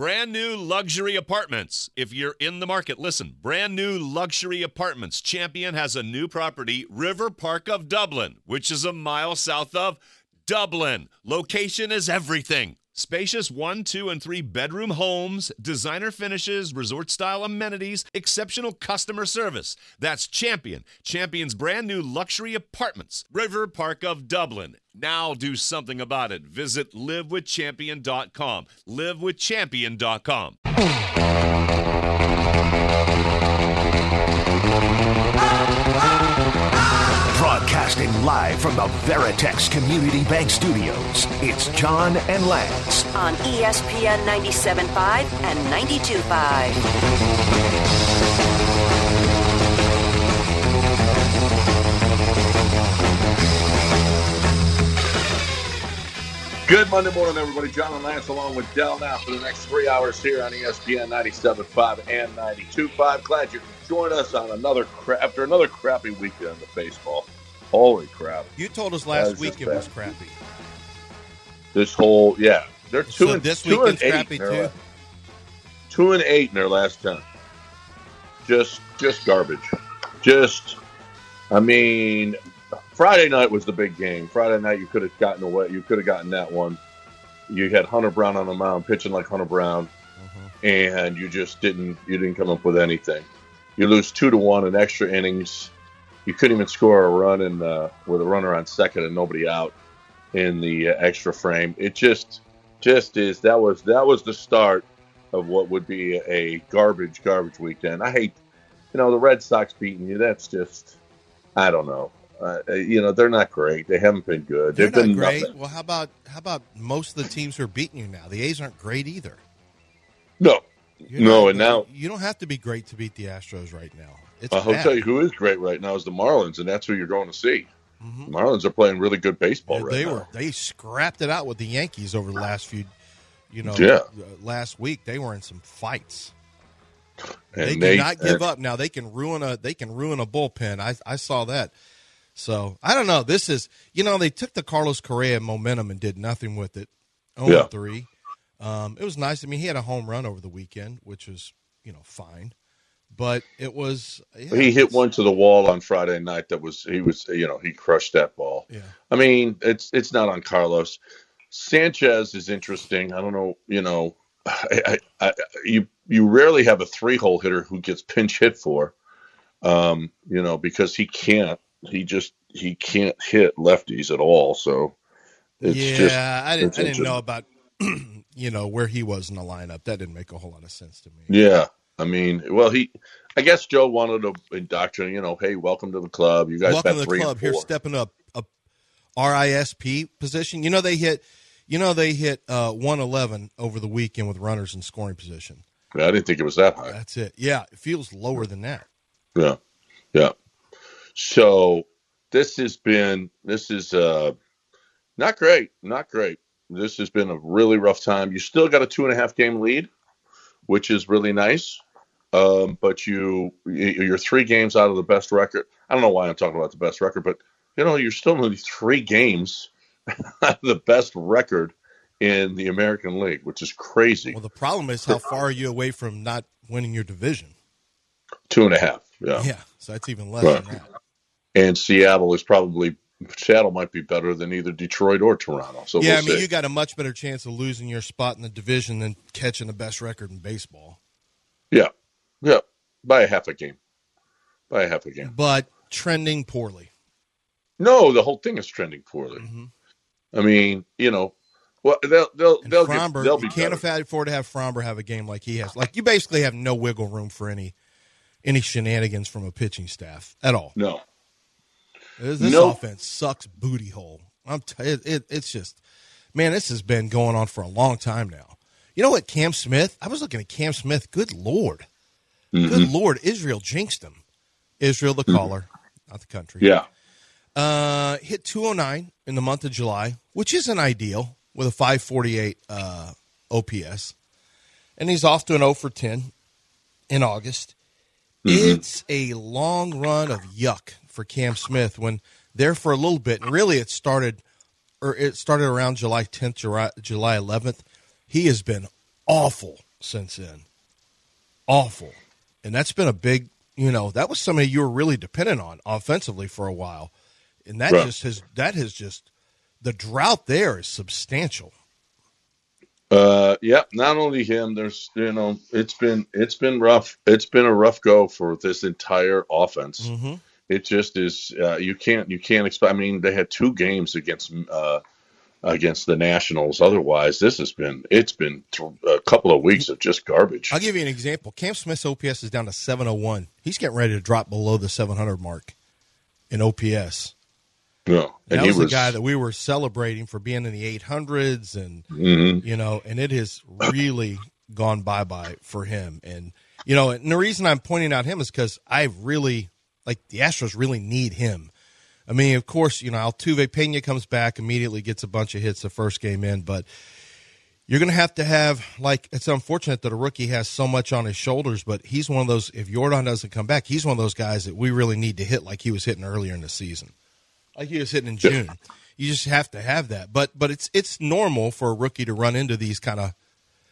Brand new luxury apartments. If you're in the market, listen. Brand new luxury apartments. Champion has a new property, River Park of Dublin, which is a mile south of Dublin. Location is everything. Spacious 1, 2, and 3 bedroom homes, designer finishes, resort-style amenities, exceptional customer service. That's Champion. Champion's brand new luxury apartments, River Park of Dublin. Now do something about it. Visit livewithchampion.com. livewithchampion.com. Broadcasting live from the Veritex Community Bank Studios, it's John and Lance on ESPN 97.5 and 92.5. Good Monday morning, everybody. John and Lance along with Del now for the next 3 hours here on ESPN 97.5 and 92.5. Glad you can join us on after another crappy weekend of baseball. Holy crap. You told us last week it was crappy. They're 2 and this 2 weekend's and 8 crappy too. 2 and 8 in their last 10. Just garbage. Friday night was the big game. Friday night you could have gotten away. You could have gotten that one. You had Hunter Brown on the mound pitching like Hunter Brown, and you just didn't come up with anything. You lose 2-1 in extra innings. You couldn't even score a run with a runner on second and nobody out in the extra frame. It just is. That was the start of what would be a garbage weekend. I hate, the Red Sox beating you. That's just, I don't know. They're not great. They haven't been good. They're They've not been great. nothing. Well, how about most of the teams who are beating you now? The A's aren't great either. No. Now you don't have to be great to beat the Astros right now. I'll tell you who is great right now is the Marlins, and that's who you're going to see. The Marlins are playing really good baseball now. They scrapped it out with the Yankees over the last few, last week. They were in some fights. They do not give up. Now they can ruin a bullpen. I saw that. So I don't know. This is they took the Carlos Correa momentum and did nothing with it. 0-3. It was nice. I mean, he had a home run over the weekend, which was fine. But it was he hit one to the wall on Friday night. He crushed that ball. Yeah. I mean, it's not on Carlos. Sanchez is interesting. I don't know. You rarely have a 3-hole hitter who gets pinch hit for, because he can't hit lefties at all. So I didn't know about where he was in the lineup. That didn't make a whole lot of sense to me. Yeah. I mean, I guess Joe wanted to indoctrinate, hey, welcome to the club. You guys welcome bet to the 3 club. and 4. Here's stepping up a RISP position. They hit 111 over the weekend with runners in scoring position. Yeah, I didn't think it was that high. That's it. Yeah, it feels lower than that. Yeah. So this is not great. This has been a really rough time. You still got a 2.5 game lead, which is really nice. But you're 3 games out of the best record. I don't know why I'm talking about the best record, but you're still only 3 games out of the best record in the American League, which is crazy. Well, the problem is how far are you away from not winning your division? 2.5. Yeah. Yeah. So that's even less than that. And Seattle might be better than either Detroit or Toronto. So yeah, we'll see. You got a much better chance of losing your spot in the division than catching the best record in baseball. Yeah. By a half a game. But trending poorly. No, the whole thing is trending poorly. Mm-hmm. I mean, they'll Fromber, they'll be you can't afford to have Fromber have a game like he has. Like, you basically have no wiggle room for any shenanigans from a pitching staff at all. No. This offense sucks booty hole. It's just, man, this has been going on for a long time now. You know what, Cam Smith? I was looking at Cam Smith. Good Lord. Mm-hmm. Good Lord. Israel jinxed him. Israel, the caller, not the country. Yeah. Hit 209 in the month of July, which isn't ideal, with a 548 OPS. And he's off to an 0 for 10 in August. Mm-hmm. It's a long run of yuck for Cam Smith when there for a little bit, and really it started around July 10th, July 11th. He has been awful since then. Awful. And that's been a big, that was somebody you were really dependent on offensively for a while. And that the drought there is substantial. Yeah, not only him, there's, it's been rough. It's been a rough go for this entire offense. Mm-hmm. It just is, you can't expect, they had 2 games against the Nationals. Otherwise, it's been a couple of weeks of just garbage. I'll give you an example. Cam Smith's OPS is down to 701. He's getting ready to drop below the 700 mark in OPS. No, and that was the guy that we were celebrating for being in the 800s, and and it has really gone bye-bye for him. And and the reason I'm pointing out him is because I really the Astros really need him. Of course, Altuve Pena comes back, immediately gets a bunch of hits the first game in, but you're going to have, it's unfortunate that a rookie has so much on his shoulders, but he's one of those, if Jordan doesn't come back, he's one of those guys that we really need to hit like he was hitting earlier in the season. Like he was hitting in June. You just have to have that. But it's normal for a rookie to run into these kind of,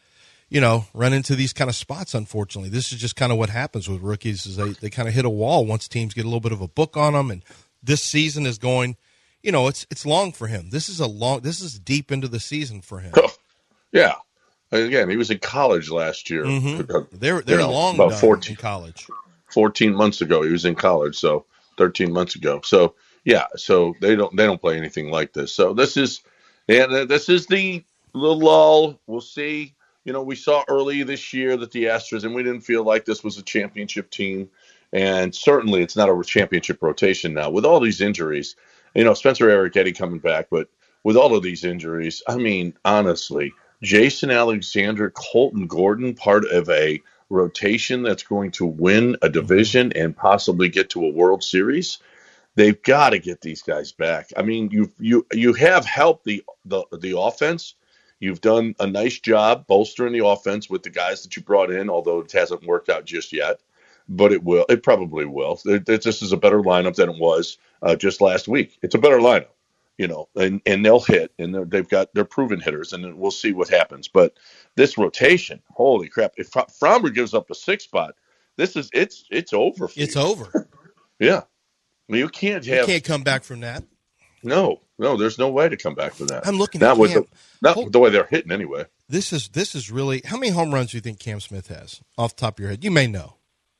spots, unfortunately. This is just kind of what happens with rookies is they kind of hit a wall once teams get a little bit of a book on them, and this season is going, it's long for him. This is deep into the season for him. Yeah. Again, he was in college last year. Mm-hmm. They're long about 14 in college. 14 months ago he was in college, so 13 months ago. So yeah, so they don't play anything like this. So this is the lull. We'll see. We saw early this year that the Astros, and we didn't feel like this was a championship team. And certainly it's not a championship rotation now. With all these injuries, Spencer Arrighetti coming back, but with all of these injuries, honestly, Jason Alexander, Colton Gordon, part of a rotation that's going to win a division and possibly get to a World Series, they've got to get these guys back. You have helped the offense. You've done a nice job bolstering the offense with the guys that you brought in, although it hasn't worked out just yet. But it will. It probably will. This is a better lineup than it was just last week. It's a better lineup, and they'll hit, and they're proven hitters, and we'll see what happens. But this rotation, holy crap! If Framber gives up a 6 spot, it's over. It's over. Yeah, you can't come back from that. No, there's no way to come back from that. I'm looking at Cam. Not the way they're hitting anyway. This is really, how many home runs do you think Cam Smith has off the top of your head? You may know.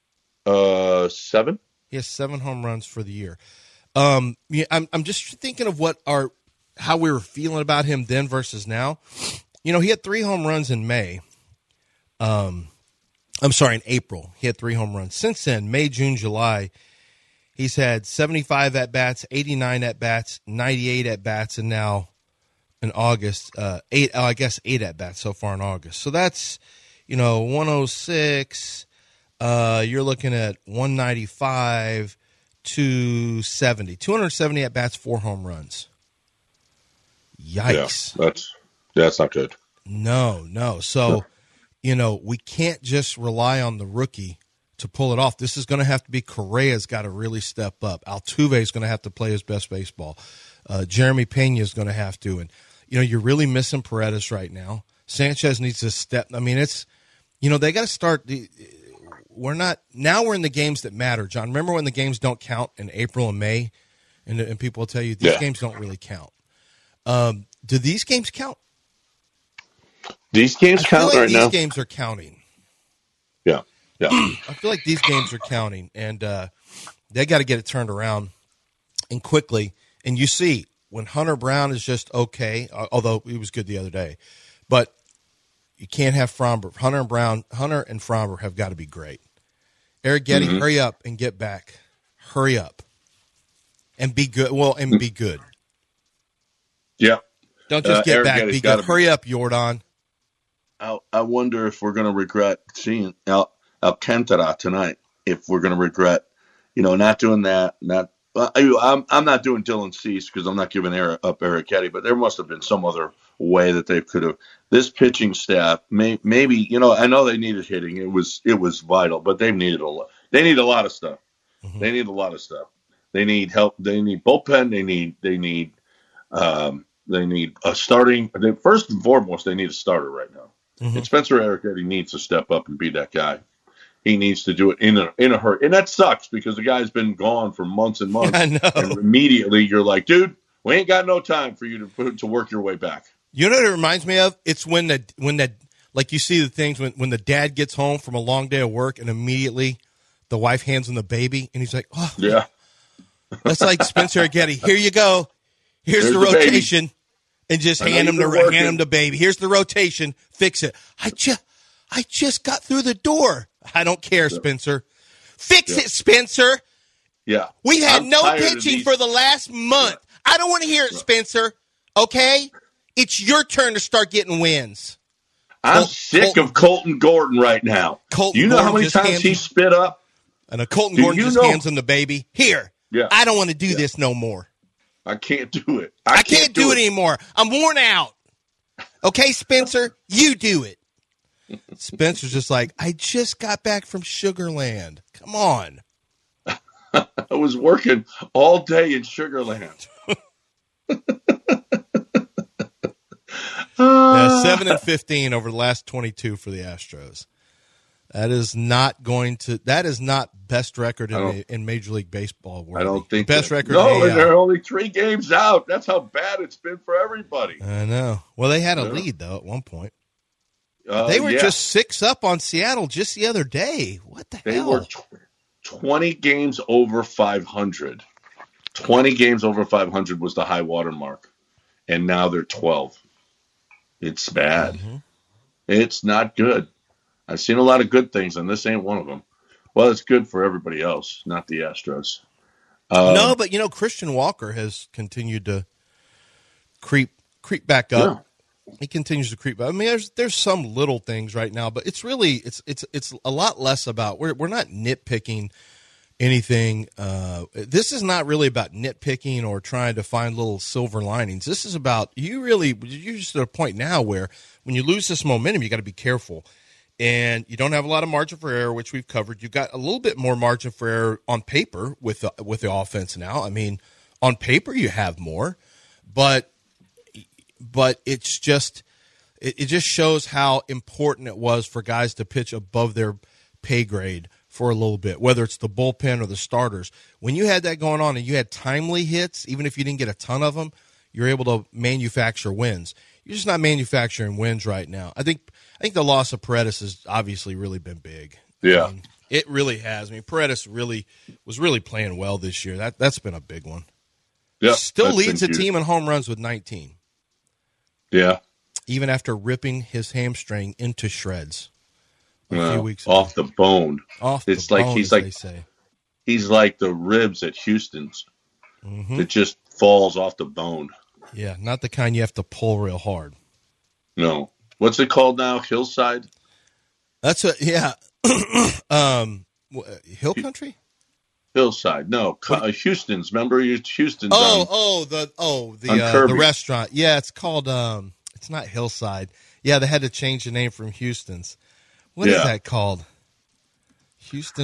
7. He has 7 home runs for the year. I'm just thinking of how we were feeling about him then versus now. He had 3 home runs in May. In April. He had 3 home runs. Since then, May, June, July, he's had 75 at-bats, 89 at-bats, 98 at-bats, and now in August, 8 at-bats so far in August. So that's, 106. You're looking at 195, 270 at-bats, 4 home runs. Yikes. Yeah, that's not good. No. So, we can't just rely on the rookie to pull it off. This is going to have to be Correa's got to really step up. Altuve's going to have to play his best baseball. Jeremy Pena is going to have to. And, you're really missing Paredes right now. Sanchez needs to step. It's, they got to start. We're in the games that matter, John. Remember when the games don't count in April and May? And people will tell you these games don't really count. Do these games count? These games count right now. These games are counting. Yeah. I feel like these games are counting, and they got to get it turned around and quickly. And you see, when Hunter Brown is just okay, although he was good the other day, but you can't have Framber. Hunter and Framber have got to be great. Arrighetti, hurry up and get back. Hurry up and be good. Well, and be good. Yeah. Don't just get back. Be good. Hurry up, Jordan. I wonder if we're going to regret seeing Alcantara tonight. If we're going to regret, not doing that. I'm not doing Dylan Cease because I'm not giving up Arrighetti, but there must have been some other way that they could have. This pitching staff, maybe, I know they needed hitting. It was vital, but they needed a lot. They need a lot of stuff. Mm-hmm. They need a lot of stuff. They need help. They need bullpen. They need a starting. First and foremost, they need a starter right now. And Spencer Arrighetti needs to step up and be that guy. He needs to do it in a hurry. And that sucks because the guy's been gone for months and months. I know. And immediately you're like, dude, we ain't got no time for you to work your way back. You know what it reminds me of? It's when that like you see the things when the dad gets home from a long day of work and immediately the wife hands him the baby and he's like, oh, yeah. That's like Spencer Arrighetti. Here you go. Here's the rotation. Baby. And just hand him the baby. Here's the rotation. Fix it. I just got through the door. I don't care, Spencer. Fix it, Spencer. Yeah. We had no pitching for the last month. I don't want to hear it, Spencer. Okay? It's your turn to start getting wins. I'm sick of Colton Gordon right now. Do you know how many times he spit up? And Colton Gordon just hands him the baby. Here. Yeah. I don't want to do this no more. I can't do it. I can't do it anymore. I'm worn out. Okay, Spencer? You do it. Spencer's just like, I just got back from Sugar Land. Come on. I was working all day in Sugar Land. 7-15 over the last 22 for the Astros. That is not best record in Major League Baseball. I don't think best record. No, they're only 3 games out. That's how bad it's been for everybody. I know. Well, they had a lead though at one point. They were just 6 up on Seattle just the other day. What the hell? They were 20 games over 500. 20 games over 500 was the high water mark, and now they're 12. It's bad. Mm-hmm. It's not good. I've seen a lot of good things, and this ain't one of them. Well, it's good for everybody else, not the Astros. No, but Christian Walker has continued to creep back up. Yeah. He continues to creep up. I mean, there's some little things right now, but it's really it's a lot less about we're not nitpicking anything. This is not really about nitpicking or trying to find little silver linings. This is about you're just at a point now where when you lose this momentum, you got to be careful. And you don't have a lot of margin for error, which we've covered. You've got a little bit more margin for error on paper with the offense now. I mean, on paper you have more, but it's just it just shows how important it was for guys to pitch above their pay grade for a little bit, whether it's the bullpen or the starters. When you had that going on and you had timely hits, even if you didn't get a ton of them, you're able to manufacture wins. You're just not manufacturing wins right now. I think the loss of Paredes has obviously really been big. Yeah. I mean, it really has. I mean, Paredes was really playing well this year. That's been a big one. Yeah. Still leads the team in home runs with 19. Yeah. Even after ripping his hamstring into shreds a few weeks ago. Off the bone. He's they say. He's like the ribs at Houston's. Mm-hmm. It just falls off the bone. Yeah, not the kind you have to pull real hard. No. What's it called now? Hillside? That's Hill Country? Hillside. No, Houston's. Remember Houston's? The restaurant. Yeah, it's called. It's not Hillside. Yeah, they had to change the name from Houston's. What is that called? Houston's.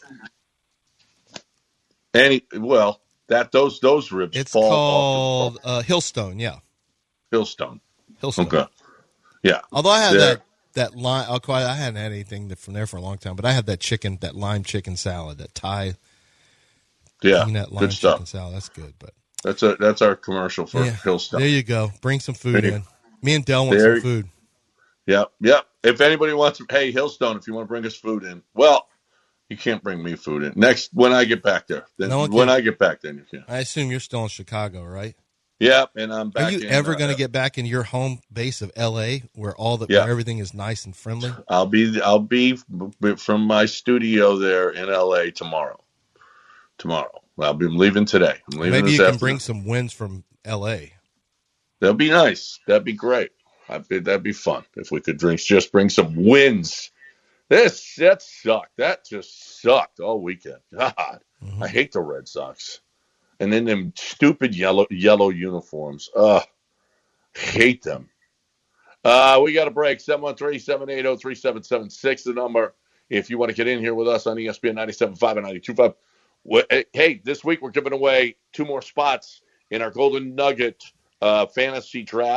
Those ribs. It's called Hillstone. Yeah, Hillstone. Okay. Yeah. Although I had that lime. I hadn't had anything from there for a long time, but I had that lime chicken salad, that Thai. Yeah, that lime chicken salad. That's good, but that's our commercial for Hillstone. There you go. Bring some food in. Me and Del want some food. Yep. If anybody wants, hey Hillstone, if you want to bring us food in, well, you can't bring me food in. Next, when I get back there, then you can. I assume you're still in Chicago, right? Yep, and I'm back. Are you ever going to get back in your home base of L.A., where where everything is nice and friendly? I'll be from my studio there in L.A. tomorrow. I'll be leaving today. Maybe you can bring some wins from L.A. That'd be nice. That'd be great. That'd be fun if we could just bring some wins. That sucked. That just sucked all weekend. God, I hate the Red Sox. And then them stupid yellow uniforms. Hate them. We got a break. 713-780-3776, the number. If you want to get in here with us on ESPN 97.5 and 92.5. Hey, this week we're giving away 2 more spots in our Golden Nugget fantasy draft.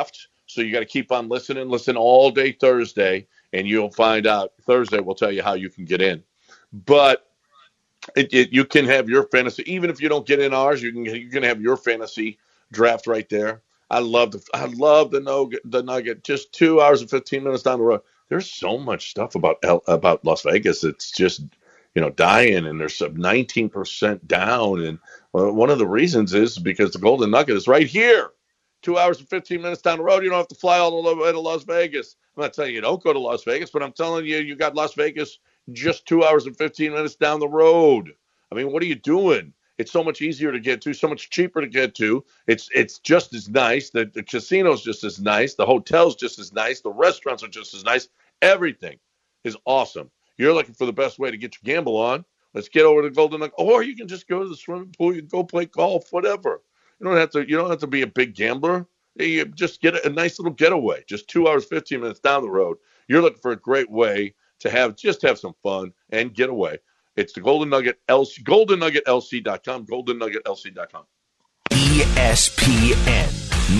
So you got to keep on listening. Listen all day Thursday, and you'll find out. Thursday we'll tell you how you can get in. But you can have your fantasy, even if you don't get in ours. You can have your fantasy draft right there. I love the Nugget. Just 2 hours and 15 minutes down the road. There's so much stuff about Las Vegas. It's just dying, and there's 19% down. And one of the reasons is because the Golden Nugget is right here. 2 hours and 15 minutes down the road. You don't have to fly all the way to Las Vegas. I'm not telling you don't go to Las Vegas, but I'm telling you, you got Las Vegas just 2 hours and 15 minutes down the road. I mean, what are you doing? It's so much easier to get to, so much cheaper to get to. It's just as nice. The casino's just as nice. The hotel's just as nice. The restaurants are just as nice. Everything is awesome. You're looking for the best way to get your gamble on. Let's get over to Golden Nugget. Or you can just go to the swimming pool. You can go play golf, whatever. You don't have to be a big gambler. You just get a nice little getaway. Just 2 hours, 15 minutes down the road. You're looking for a great way to have some fun and get away. It's the Golden Nugget LC, GoldenNuggetLC.com, GoldenNuggetLC.com. ESPN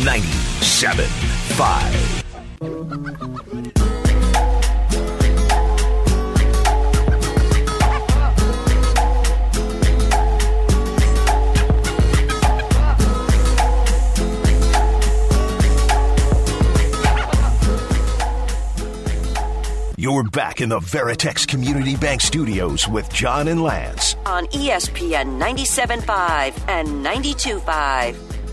97.5. You're back in the Veritex Community Bank Studios with John and Lance on ESPN 97.5 and 92.5.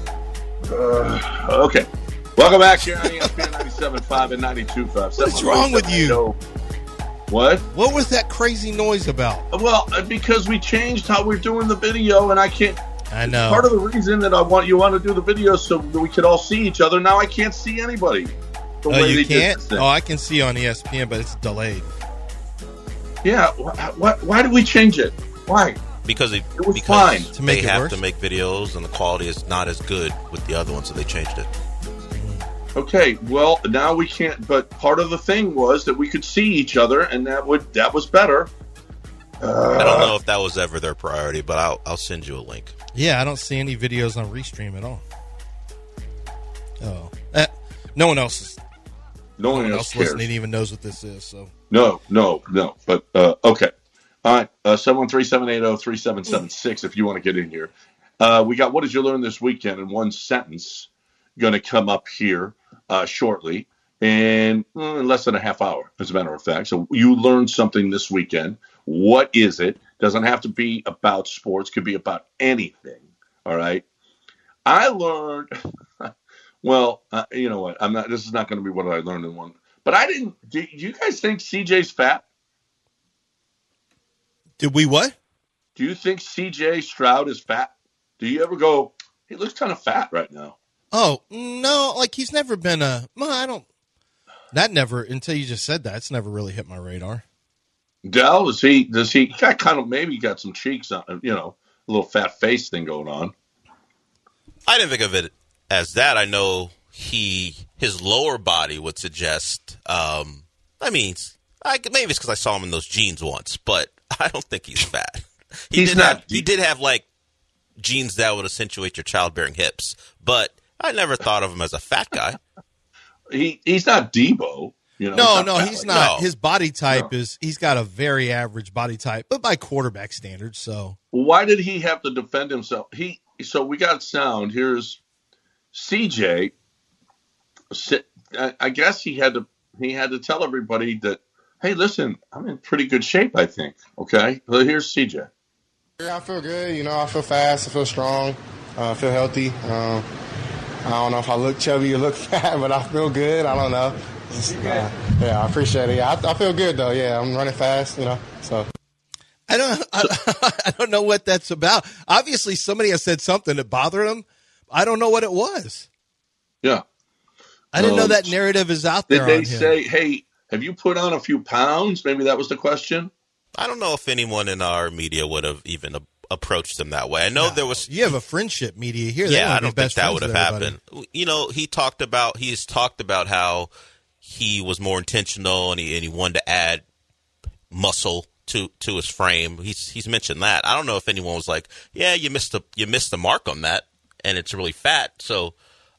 Okay. Welcome back here on ESPN 97.5 and 92.5. What's wrong with you? What? What was that crazy noise about? Well, because we changed how we're doing the video, and I can't. I know. Part of the reason that you want to do the video so that we could all see each other. Now I can't see anybody. Oh, you can't? Oh, I can see on ESPN, but it's delayed. Yeah. Why did we change it? Why? Because it was fine. They have to make videos, and the quality is not as good with the other one, so they changed it. Okay, well, now we can't. But part of the thing was that we could see each other, and that was better. I don't know if that was ever their priority, but I'll send you a link. Yeah, I don't see any videos on Restream at all. Oh. No one else is. No one else cares. Listening even knows what this is. So no. But okay, all right. 713-780-3776. If you want to get in here, we got what did you learn this weekend in one sentence? Going to come up here shortly, in less than a half hour, as a matter of fact. So you learned something this weekend. What is it? Doesn't have to be about sports. Could be about anything. All right. I learned. Well, you know what? This is not going to be what I learned in one. But I didn't. Do you guys think CJ's fat? Did we what? Do you think CJ Stroud is fat? Do you ever go, he looks kind of fat right now? Oh, no. Like, he's never been I don't. That never, until you just said that, it's never really hit my radar. Dell, does he got kind of, maybe got some cheeks on, a little fat face thing going on. I didn't think of it as that. I know his lower body would suggest. Maybe it's because I saw him in those jeans once, but I don't think he's fat. He did have like jeans that would accentuate your childbearing hips, but I never thought of him as a fat guy. He's not Debo. No, he's not. No. His body type he's got a very average body type, but by quarterback standards. So why did he have to defend himself? So we got sound. Here's CJ. I guess he had to tell everybody that, hey, listen, I'm in pretty good shape, I think. Okay, well, here's CJ. Yeah, I feel good. I feel fast. I feel strong. I feel healthy. I don't know if I look chubby or look fat, but I feel good. I don't know. Yeah, I appreciate it. Yeah, I feel good though. Yeah, I'm running fast. So. I don't know what that's about. Obviously, somebody has said something that bothered him. I don't know what it was. Yeah. I didn't know that narrative is out there. Did they say, hey, have you put on a few pounds? Maybe that was the question. I don't know if anyone in our media would have even approached him that way. I know there was. You have a friendship media here. Yeah, I don't think that would have happened. He's talked about how he was more intentional and he wanted to add muscle to his frame. He's mentioned that. I don't know if anyone was like, yeah, you missed the mark on that, and it's really fat. So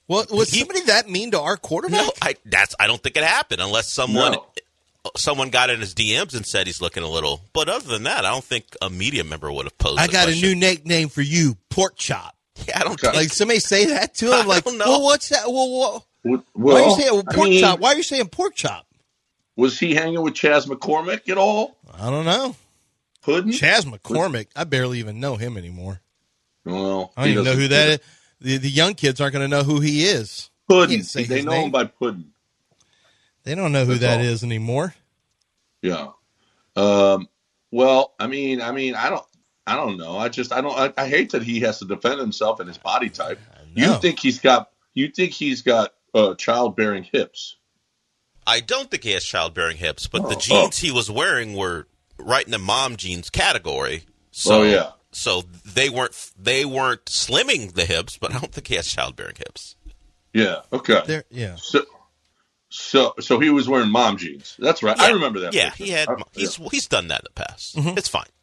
Well, was somebody that mean to our quarterback? No, I don't think it happened unless someone got in his DMs and said he's looking a little. But other than that, I don't think a media member would have posed. I got a new nickname for you, Pork Chop. Yeah, I don't think. Like somebody say that to him. I Like, don't know. well, what's that? Well, why are you saying pork chop? Why are you saying pork chop? Was he hanging with Chaz McCormick at all? I don't know. Puddin'? Chaz McCormick. I barely even know him anymore. Well, I don't even know who that is. The young kids aren't going to know who he is. Puddin'. They know him by Puddin'. They don't know who that is anymore. Yeah. Well, I mean, I don't know. I hate that he has to defend himself in his body type. You think he's got childbearing hips? I don't think he has childbearing hips, but the jeans he was wearing were right in the mom jeans category. So, So they weren't slimming the hips, but I don't think he has childbearing hips. Yeah. Okay. Yeah. So he was wearing mom jeans. That's right. Yeah. I remember that. Yeah, picture. he's done that in the past. Mm-hmm. It's fine.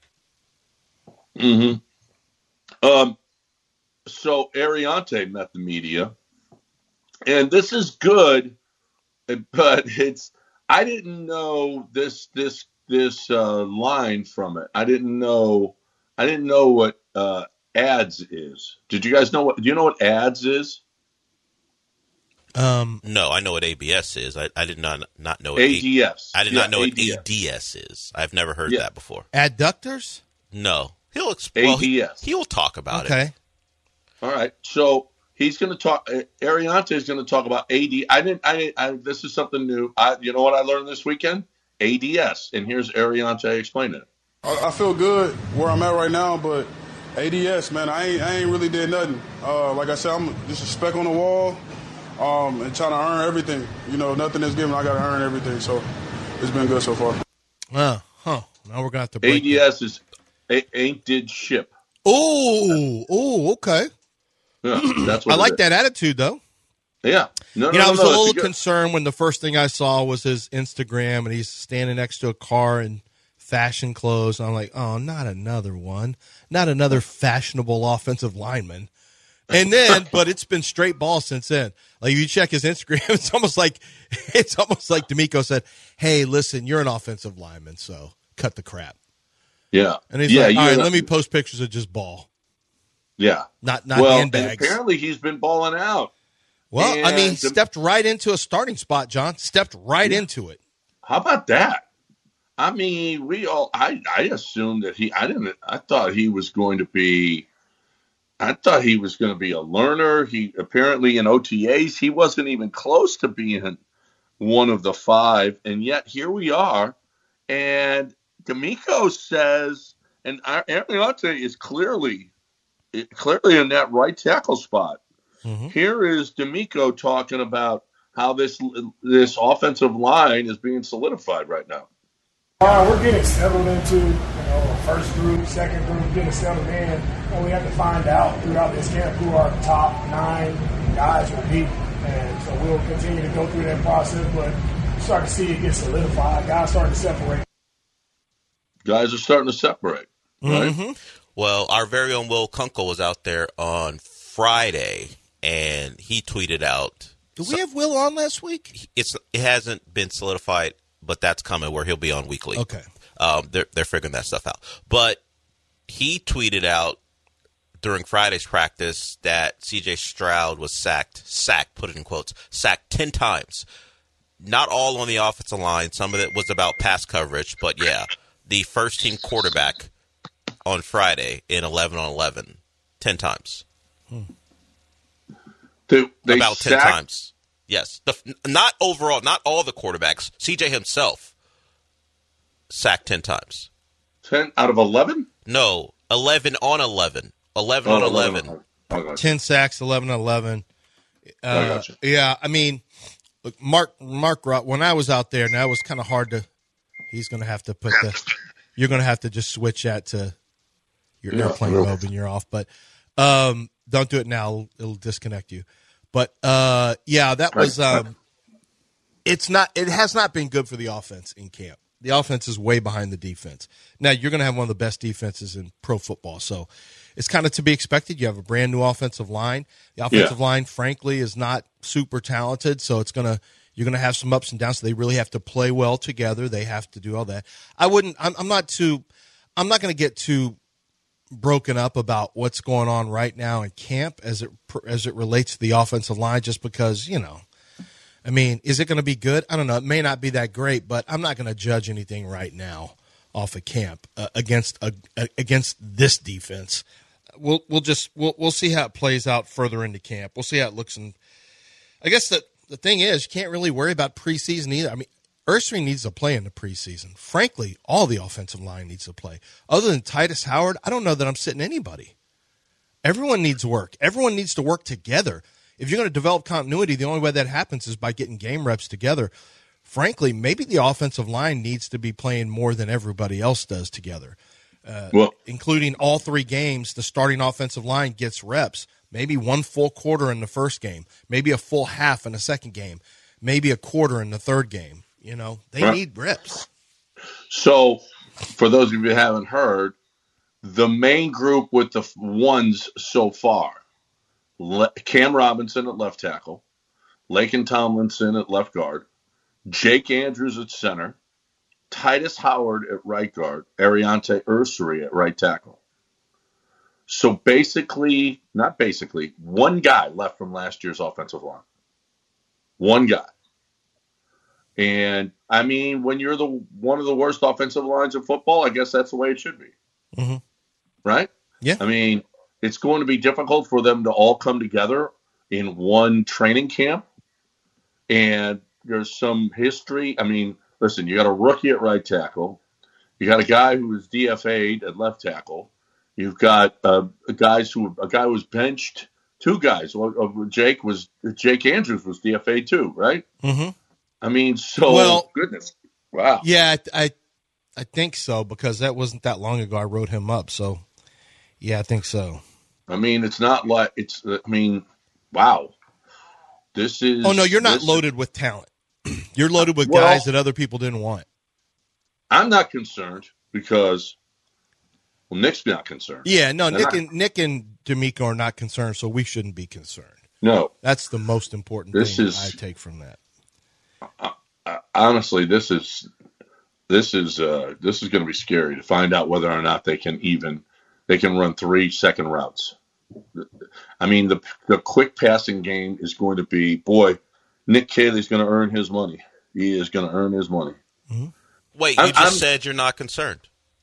Mm-hmm. So Ariante met the media, and this is good, but I didn't know this line from it. I didn't know what ads is. Did you guys know do you know what ads is? No, I know what ABS is. I did not know what ADS. I did not know what ADS is. I've never heard that before. Adductors? No. ADS. He will talk about it. Okay. All right. So he's going to talk. Ariante is going to talk about AD. This is something new. You know what I learned this weekend? ADS. And here's Ariante explaining it. I feel good where I'm at right now, but ADS, man, I ain't really did nothing. Like I said, I'm just a speck on the wall, and trying to earn everything. You know, nothing is given. I got to earn everything. So it's been good so far. Now we're going to have to break ADS is ain't did ship. Oh, okay. Yeah, that's what I like that attitude, though. Yeah. I was a little concerned when the first thing I saw was his Instagram, and he's standing next to a car in fashion clothes. And I'm like, oh, not another one. Not another fashionable offensive lineman. And then, but it's been straight ball since then. Like, if you check his Instagram, it's almost like D'Amico said, hey, listen, you're an offensive lineman, so cut the crap. Yeah. And he's like, all right, let me post pictures of just ball. Yeah. Not handbags. And apparently he's been balling out. Well, he stepped right into a starting spot, John. Stepped right into it. How about that? I mean, I assumed that I thought he was going to be a learner. He apparently in OTAs, he wasn't even close to being one of the five. And yet here we are. And D'Amico says, and Ariante is clearly in that right tackle spot. Mm-hmm. Here is D'Amico talking about how this offensive line is being solidified right now. We're getting settled into first group, second group, getting settled in, and we have to find out throughout this camp who our top 9 guys will be. And so we'll continue to go through that process, but start to see it get solidified. Guys starting to separate. Guys are starting to separate, right? Mm-hmm. Well, our very own Will Kunkel was out there on Friday, and he tweeted out. Did we have Will on last week? It hasn't been solidified, but that's coming where he'll be on weekly. Okay. They're figuring that stuff out. But he tweeted out during Friday's practice that C.J. Stroud was sacked, put it in quotes, sacked 10 times. Not all on the offensive line. Some of it was about pass coverage, but yeah. The first-team quarterback on Friday in 11-on-11, 10 times. About 10 times. Yes. Not overall, not all the quarterbacks. CJ himself sacked 10 times. 10 out of 11? No, 11-on-11. 11-on-11. 10 sacks, 11-on-11. I gotcha. Yeah, I mean, look, Mark, when I was out there, now it was kind of hard to. He's going to have to put you're going to have to just switch that to your airplane mode when you're off. But don't do it now. It'll disconnect you. But, that was it has not been good for the offense in camp. The offense is way behind the defense. Now, you're going to have one of the best defenses in pro football. So it's kind of to be expected. You have a brand new offensive line. The offensive line, frankly, is not super talented, so you're gonna have some ups and downs. So they really have to play well together. They have to do all that. I'm not going to get too broken up about what's going on right now in camp as it relates to the offensive line, just because, I mean, is it going to be good? I don't know. It may not be that great, but I'm not going to judge anything right now off of camp against this defense. We'll see how it plays out further into camp. We'll see how it looks. And I guess the thing is, you can't really worry about preseason either. I mean, Ursary needs to play in the preseason. Frankly, all the offensive line needs to play. Other than Titus Howard, I don't know that I'm sitting anybody. Everyone needs work. Everyone needs to work together. If you're going to develop continuity, the only way that happens is by getting game reps together. Frankly, maybe the offensive line needs to be playing more than everybody else does together, including all 3 games. The starting offensive line gets reps, maybe 1 full quarter in the first game, maybe a full half in the second game, maybe a quarter in the third game. They need reps. So, for those of you who haven't heard, the main group with the ones so far, Cam Robinson at left tackle, Laken Tomlinson at left guard, Jake Andrews at center, Titus Howard at right guard, Ariante Ursary at right tackle. So one guy left from last year's offensive line. One guy. And, I mean, when you're one of the worst offensive lines in football, I guess that's the way it should be. Mm-hmm. Right? Yeah. I mean, it's going to be difficult for them to all come together in one training camp. And there's some history. I mean, listen, you got a rookie at right tackle. You got a guy who was DFA'd at left tackle. You've got a guy who was benched. 2 guys. Jake Andrews was DFA'd too, right? Mm-hmm. I mean, goodness. Wow. Yeah, I think so, because that wasn't that long ago I wrote him up. So, yeah, I think so. I mean, it's not like wow. This is. Oh, no, you're not loaded with talent. You're loaded with guys that other people didn't want. I'm not concerned because, Nick's not concerned. Yeah, no, Nick and D'Amico are not concerned, so we shouldn't be concerned. No. That's the most important thing I take from that. Honestly, this is going to be scary to find out whether or not they can run 3 second routes. I mean, the quick passing game is going to be, Nick Caley's going to earn his money. He is going to earn his money. Mm-hmm. Wait, you said you're not concerned.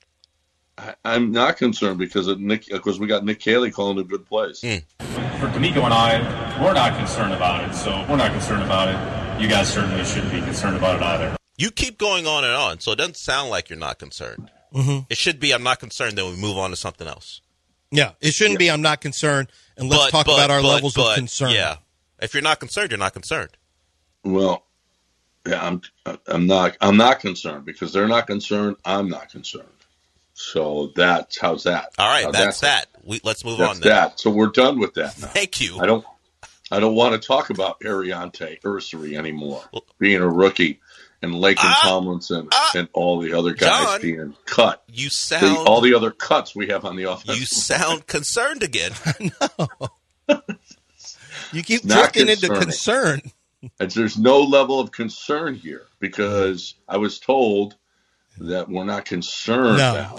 I'm not concerned because we got Nick Caley calling the good plays. For D'Amico and I, we're not concerned about it, so we're not concerned about it. You guys certainly shouldn't be concerned about it either. You keep going on and on, so it doesn't sound like you're not concerned. Mm-hmm. It should be, I'm not concerned, then we move on to something else. Yeah, it shouldn't be, I'm not concerned, and let's talk about our levels of concern. Yeah, if you're not concerned, you're not concerned. Well, yeah, I'm not concerned because they're not concerned. I'm not concerned. So how's that? All right, that's that. Let's move on. That. So we're done with that now. Thank you. I don't want to talk about Ariante Ursary anymore, being a rookie, and Laken Tomlinson and all the other guys John, being cut. All the other cuts we have on the offense. You sound concerned again. No. You keep drifting into concern. And there's no level of concern here because I was told that we're not concerned. No,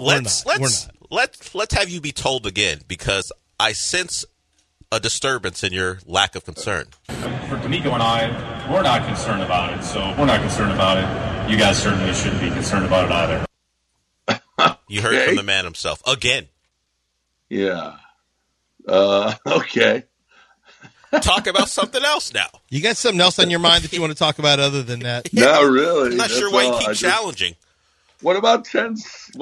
let's have you be told again because I sense a disturbance in your lack of concern. For D'Amico and I, we're not concerned about it, so we're not concerned about it. You guys certainly shouldn't be concerned about it either. You heard from the man himself again. Yeah. Okay. Talk about something else now. You got something else on your mind that you want to talk about other than that? Not really. I'm not sure why you keep challenging. What about 10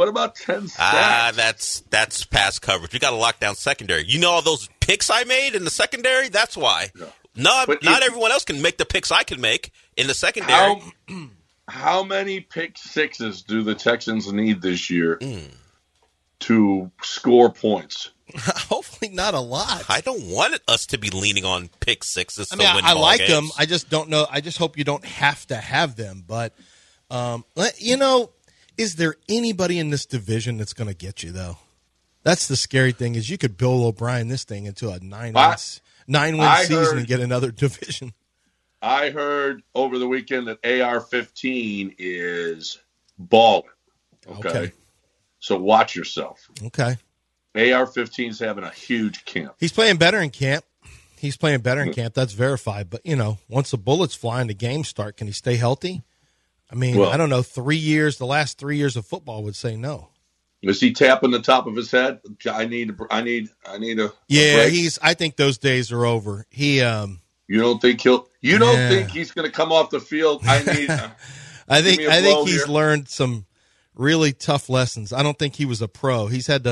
sacks? That's past coverage. We got to lock down secondary. You know all those picks I made in the secondary? That's why. No, not everyone else can make the picks I can make in the secondary. How many pick sixes do the Texans need this year to score points? Hopefully not a lot. I don't want us to be leaning on pick sixes to win ball games. I like them. I just don't know. I just hope you don't have to have them. But, is there anybody in this division that's going to get you, though? That's the scary thing is you could Bill O'Brien this thing into a 9-win season and get another division. I heard over the weekend that AR-15 is balling. Okay. So watch yourself. Okay. AR-15's having a huge camp. He's playing better in camp. That's verified. But, once the bullets fly and the games start, can he stay healthy? I mean, I don't know. The last 3 years of football would say no. Is he tapping the top of his head? I need a Yeah, break. I think those days are over. You don't think think he's going to come off the field? I think he's learned some really tough lessons. I don't think he was a pro.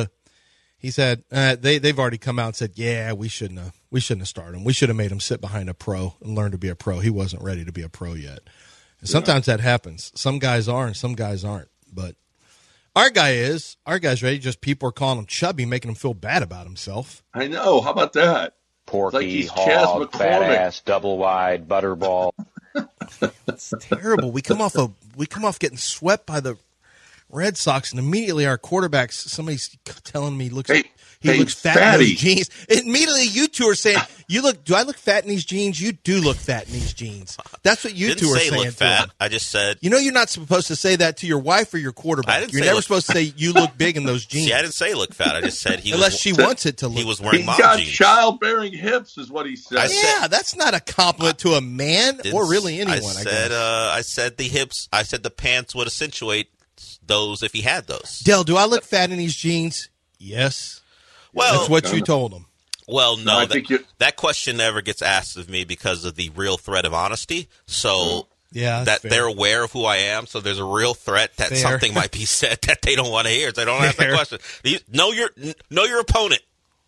They've already come out and said, yeah, we shouldn't have started him. We should have made him sit behind a pro and learn to be a pro. He wasn't ready to be a pro yet. And sometimes that happens. Some guys are and some guys aren't. But our guy's ready. Just people are calling him chubby, making him feel bad about himself. I know. How about that? Porky, hog, fat ass, double wide, butterball. It's terrible. We come off getting swept by the Red Sox, and immediately our quarterbacks, somebody's telling me he looks fat in these jeans. Immediately you two are saying, do I look fat in these jeans? You do look fat in these jeans. That's what you two are saying. Look fat. I just said. You're not supposed to say that to your wife or your quarterback. You're never supposed to say you look big in those jeans. See, I didn't say look fat. I just said she wants it to look. He was wearing mom jeans. He's got childbearing hips is what he said. That's not a compliment to a man or really anyone. I said the hips. I said the pants would accentuate those if he had those. Del, do I look fat in these jeans? Yes. Well, that's what you told him. Well, no, that question never gets asked of me because of the real threat of honesty. So they're aware of who I am. So there's a real threat that something might be said that they don't want to hear. So they don't ask that question. Know your opponent.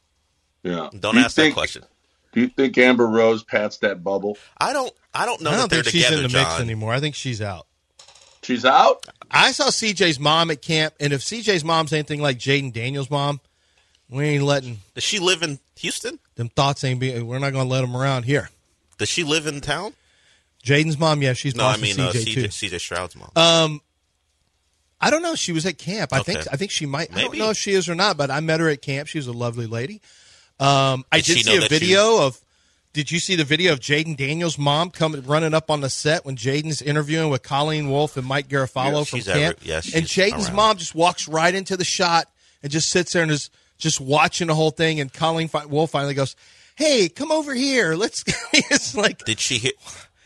Yeah. Don't ask that question. Do you think Amber Rose pats that bubble? I don't know. I don't think she's in the John. mix anymore. I think she's out. She's out? I saw CJ's mom at camp, and if CJ's mom's anything like Jaden Daniels' mom, we ain't letting. Does she live in Houston? Them thoughts ain't being. We're not going to let them around here. Does she live in town? Jaden's mom, yeah, she's CJ too. CJ Stroud's mom. I don't know. She was at camp. I think she might. Maybe. I don't know if she is or not, but I met her at camp. She was a lovely lady. I did see a video of. Did you see the video of Jaden Daniels' mom coming running up on the set when Jaden's interviewing with Colleen Wolfe and Mike Garofalo from camp? And Jaden's mom just walks right into the shot and just sits there and is just watching the whole thing. And Colleen Wolfe finally goes, "Hey, come over here. Let's." It's like, did she hit?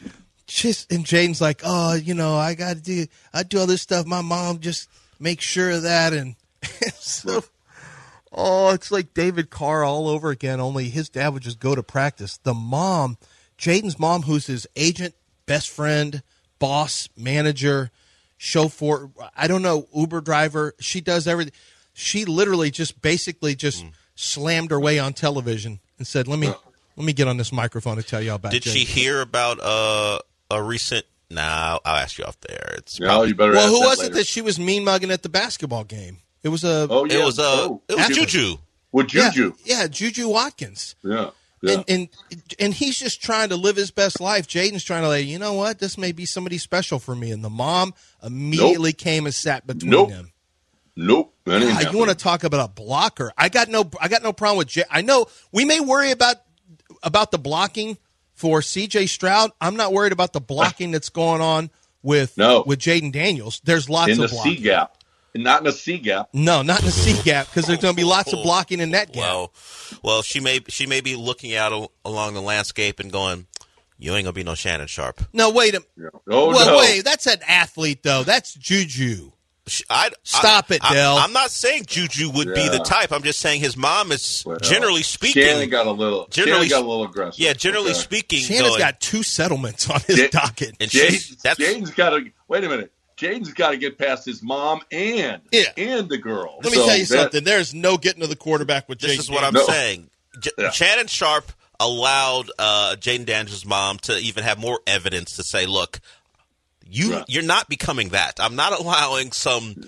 And Jaden's like, "Oh, I do all this stuff. My mom just makes sure of that." And so. Oh, it's like David Carr all over again, only his dad would just go to practice. The mom, Jaden's mom, who's his agent, best friend, boss, manager, chauffeur, I don't know, Uber driver, she does everything. She literally just slammed her way on television and said, let me get on this microphone and tell you about Did Jaden. She hear about a recent... Nah, I'll ask you off there. You better who was it that she was mean-mugging at the basketball game? It was Juju. With Juju. Yeah, Juju Watkins. Yeah. And he's just trying to live his best life. Jaden's trying to you know what? This may be somebody special for me. And the mom immediately came and sat between them. Nope. You want to talk about a blocker? I got no problem with I know we may worry about the blocking for CJ Stroud. I'm not worried about the blocking that's going on with Jaden Daniels. There's lots of blocking. In the C gap. Not in a C gap. No, not in the C gap because there's going to be lots of blocking in that gap. Well, she may be looking out along the landscape and going, "You ain't gonna be no Shannon Sharp." No, wait a minute. Wait, that's an athlete though. That's Juju. Stop it, Del. I'm not saying Juju would be the type. I'm just saying his mom is generally speaking. Shannon got a little aggressive. Yeah, generally speaking. Shannon's got 2 settlements on his docket. And Jaden's got to wait a minute. Jaden's got to get past his mom and the girl. Let me tell you something. There's no getting to the quarterback with Jaden. This is what I'm saying. Shannon Sharp allowed Jaden Daniels' mom to even have more evidence to say, look, you're not becoming that. I'm not allowing some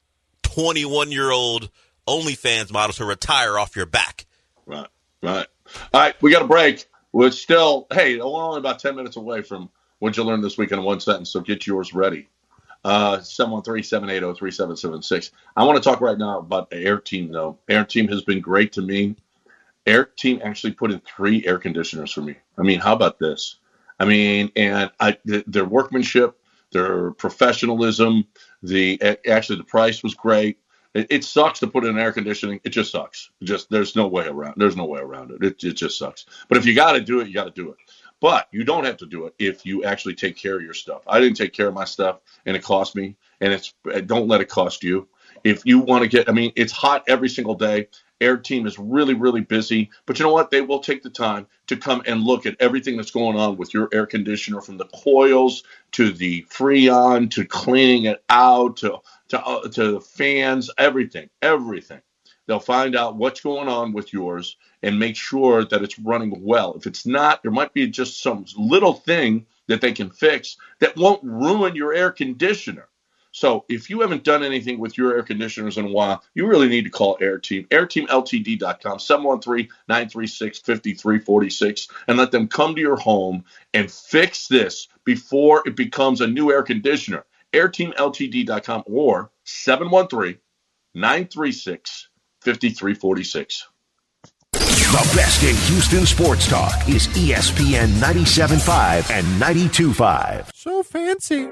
21-year-old OnlyFans model to retire off your back. Right. All right, we got a break. We're only about 10 minutes away from What'd You Learn This Week in one sentence, so get yours ready. 713-780-3776. I want to talk right now about Air Team, though. Air Team has been great to me. Air Team actually put in 3 air conditioners for me. I mean, how about this? I mean, and their workmanship, their professionalism, the price was great. It sucks to put in air conditioning. It just sucks. There's no way around it. It just sucks. But if you got to do it, you got to do it. But you don't have to do it if you actually take care of your stuff. I didn't take care of my stuff, and it cost me. And don't let it cost you. If you want to it's hot every single day. Air Team is really, really busy. But you know what? They will take the time to come and look at everything that's going on with your air conditioner, from the coils to the Freon to cleaning it out to the fans, everything. They'll find out what's going on with yours and make sure that it's running well. If it's not, there might be just some little thing that they can fix that won't ruin your air conditioner. So if you haven't done anything with your air conditioners in a while, you really need to call Air Team. AirTeamLTD.com, 713-936-5346, and let them come to your home and fix this before it becomes a new air conditioner. AirTeamLTD.com or 713-936-5346. The best in Houston sports talk is ESPN 97.5 and 92.5. So fancy.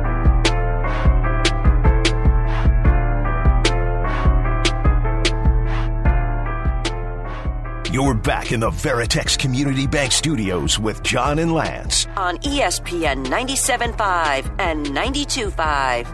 You're back in the Veritex Community Bank Studios with John and Lance on ESPN 97.5 and 92.5.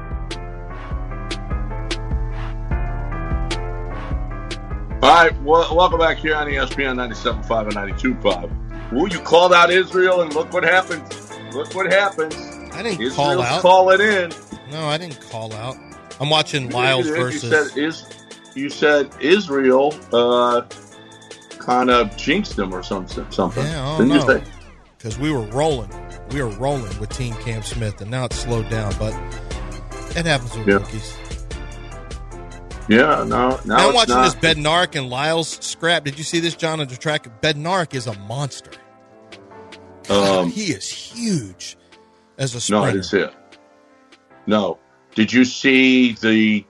All right, welcome back here on ESPN 97.5 and 92.5. Ooh, you called out Israel, and look what happened. I didn't Israel's call out. Call it in. No, I didn't call out. I'm watching Lyles versus. You said Israel kind of jinxed them or something. Yeah, I don't know. Because we were rolling. We were rolling with Team Cam Smith, and now it's slowed down. But it happens with rookies. Yeah, now I'm watching this Bednarik and Lyles scrap. Did you see this, John, on the track? Bednarik is a monster. God, he is huge as a sprinter. No, I didn't see it. No. Did you see the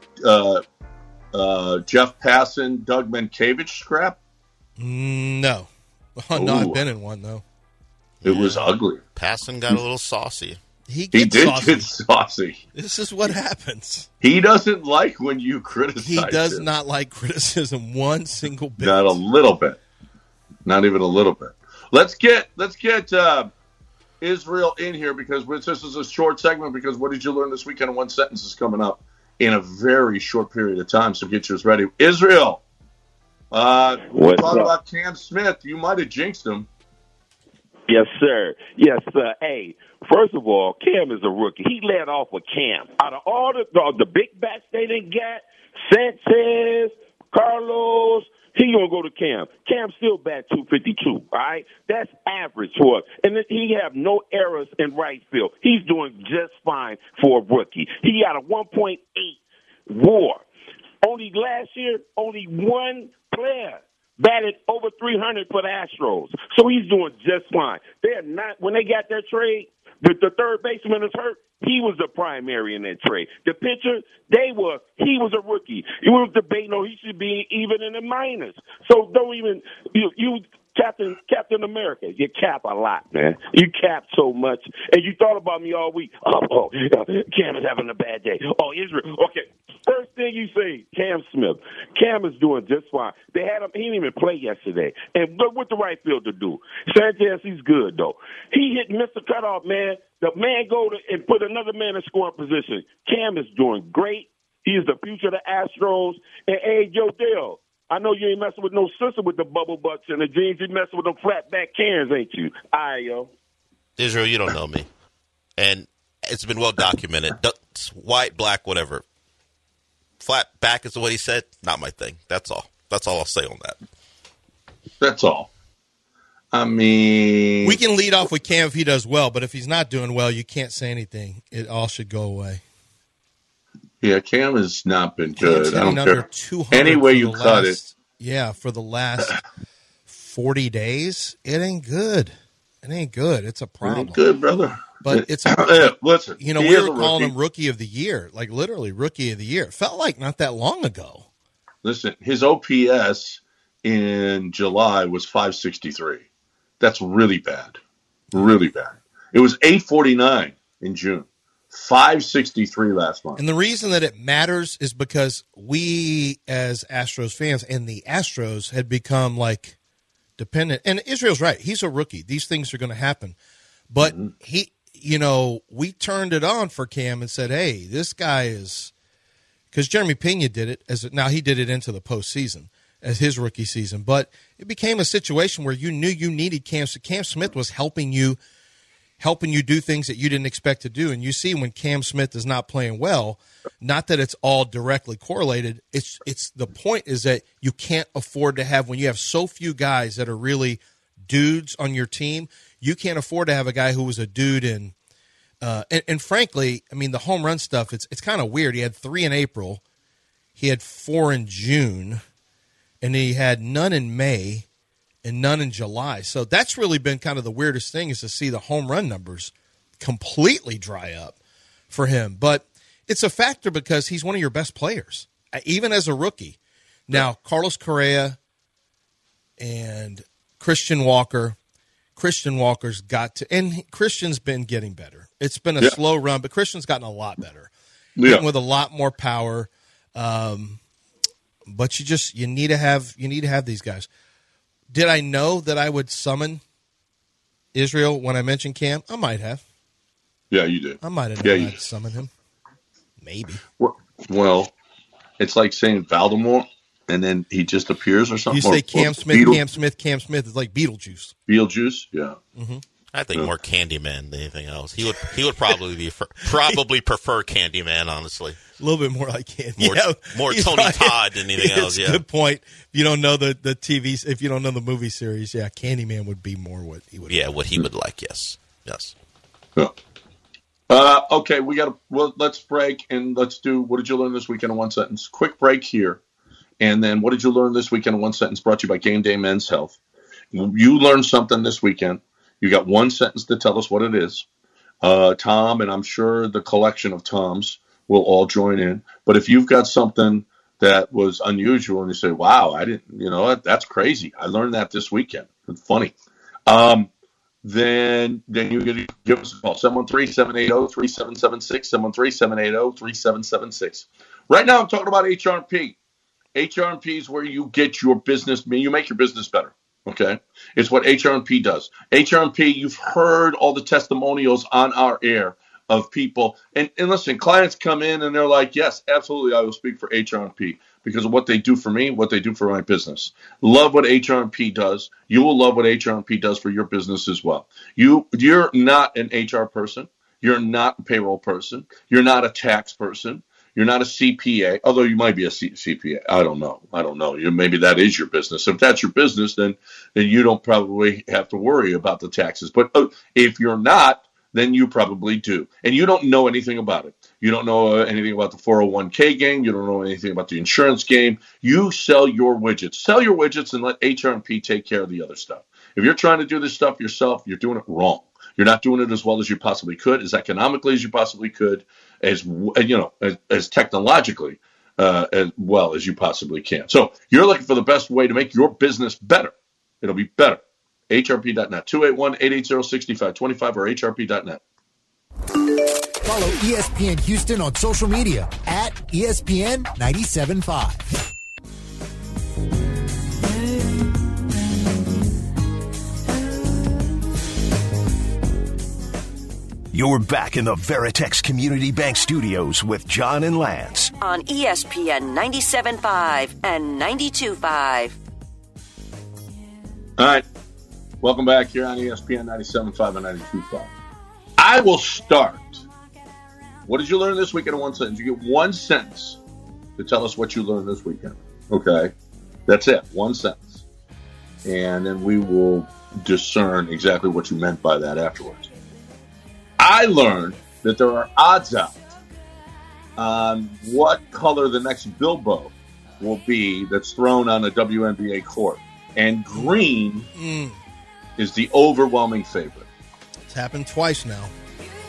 Jeff Passan, Doug Mankiewicz scrap? No. No, I've been in one, though. It was ugly. Passan got a little saucy. He did get saucy. This is what happens. He doesn't like when you criticize He does him. not like criticism one single bit. Not a little bit. Not even a little bit. Let's get Israel in here, because this is a short segment, because what did you learn this weekend in one sentence is coming up in a very short period of time, so get yours ready. Israel, we're talking about Cam Smith. You might have jinxed him. Yes, sir. Yes, sir. Hey, first of all, Cam is a rookie. He led off with Cam. Out of all the big bats they didn't get, Sanchez, Carlos, he gonna go to Cam. Cam still bat 252, all right? That's average for us. And he have no errors in right field. He's doing just fine for a rookie. He got a 1.8 WAR. Only last year, only one player batted over 300 for the Astros. So he's doing just fine. They're not, when they got their trade, the third baseman is hurt. He was the primary in that trade. The pitcher, he was a rookie. You were debating, he should be even in the minors. So don't even, you Captain America, you cap a lot, man. You cap so much. And you thought about me all week. Cam is having a bad day. Oh, Israel. Okay. First thing you say, Cam Smith. Cam is doing just fine. They had him. He didn't even play yesterday. And what the right fielder do? Sanchez, he's good, though. He missed the cutoff, man. The man and put another man in scoring position. Cam is doing great. He is the future of the Astros. And, hey, Joe Dale, I know you ain't messing with no sister with the bubble butts and the jeans. You messing with them flat back cans, ain't you? All right, yo. Israel, you don't know me. And it's been well documented. It's white, black, whatever. Flat back is what he said. Not my thing. That's all. That's all I'll say on that. That's all. I mean, we can lead off with Cam if he does well, but if he's not doing well, you can't say anything. It all should go away. Yeah, Cam has not been good. I don't care. Any way you cut it. Yeah, for the last 40 days, it ain't good. It ain't good. It's a problem. It ain't good, brother. But it's listen. We were calling him Rookie of the Year, like literally Rookie of the Year. It felt like not that long ago. Listen, his OPS in July was 563. That's really bad. Really bad. It was 849 in June. 563 last month. And the reason that it matters is because we, as Astros fans, and the Astros had become like dependent. And Israel's right. He's a rookie. These things are going to happen. But we turned it on for Cam and said, hey, this guy is – because Jeremy Pena did it. Now he did it into the postseason as his rookie season. But it became a situation where you knew you needed Cam. So Cam Smith was helping you do things that you didn't expect to do. And you see when Cam Smith is not playing well, not that it's all directly correlated. It's the point is that you can't afford to have, when you have so few guys that are really dudes on your team, you can't afford to have a guy who was a dude in and frankly, I mean, the home run stuff, it's kind of weird. He had 3 in April. He had 4 in June. And he had none in May and none in July. So that's really been kind of the weirdest thing, is to see the home run numbers completely dry up for him. But it's a factor because he's one of your best players, even as a rookie. Now, Carlos Correa and Christian Walker's got to – and Christian's been getting better. It's been a slow run, but Christian's gotten a lot better. Getting with a lot more power. But you need to have these guys. Did I know that I would summon Israel when I mentioned Cam? I might have. Yeah, you did. I might have known I'd summon him. Maybe. Well, it's like saying Voldemort, and then he just appears or something. You say Cam Smith. It's like Beetlejuice. Beetlejuice, yeah. Mm-hmm. I think more Candyman than anything else. He would probably prefer Candyman, honestly. A little bit more like Candyman. More Tony Todd than anything else. Yeah, good point. If you don't know the TV, if you don't know the movie series, Candyman would be more what he would. Yeah, what he would like. Yes. Yeah. Okay, let's break and let's do. What did you learn this weekend in one sentence? Quick break here, and then what did you learn this weekend in one sentence? Brought to you by Game Day Men's Health. You learned something this weekend. You got one sentence to tell us what it is. Tom, and I'm sure the collection of Toms will all join in. But if you've got something that was unusual and you say, wow, I didn't, that's crazy. I learned that this weekend. It's funny. Then you get to give us a call, 713-780-3776, 713-780-3776. Right now I'm talking about HRP. HRP is where you get your business, you make your business better. Okay, it's what HRP does. HRP, you've heard all the testimonials on our air of people. And listen, clients come in and they're like, yes, absolutely, I will speak for HRP because of what they do for me, what they do for my business. Love what HRP does. You will love what HRP does for your business as well. You're not an HR person. You're not a payroll person. You're not a tax person. You're not a CPA, although you might be a CPA. I don't know. Maybe that is your business. If that's your business, then you don't probably have to worry about the taxes. But if you're not, then you probably do. And you don't know anything about it. You don't know anything about the 401k game. You don't know anything about the insurance game. You sell your widgets. Sell your widgets and let HRP take care of the other stuff. If you're trying to do this stuff yourself, you're doing it wrong. You're not doing it as well as you possibly could, as economically as you possibly could, as technologically as well as you possibly can. So you're looking for the best way to make your business better. It'll be better. HRP.net, 281-880-6525 or HRP.net. Follow ESPN Houston on social media at ESPN 97.5. You're back in the Veritex Community Bank Studios with John and Lance on ESPN 97.5 and 92.5. All right. Welcome back here on ESPN 97.5 and 92.5. I will start. What did you learn this weekend in one sentence? You get one sentence to tell us what you learned this weekend. Okay? That's it. One sentence. And then we will discern exactly what you meant by that afterwards. I learned that there are odds out on what color the next Bilbo will be that's thrown on a WNBA court. And green is the overwhelming favorite. It's happened twice now.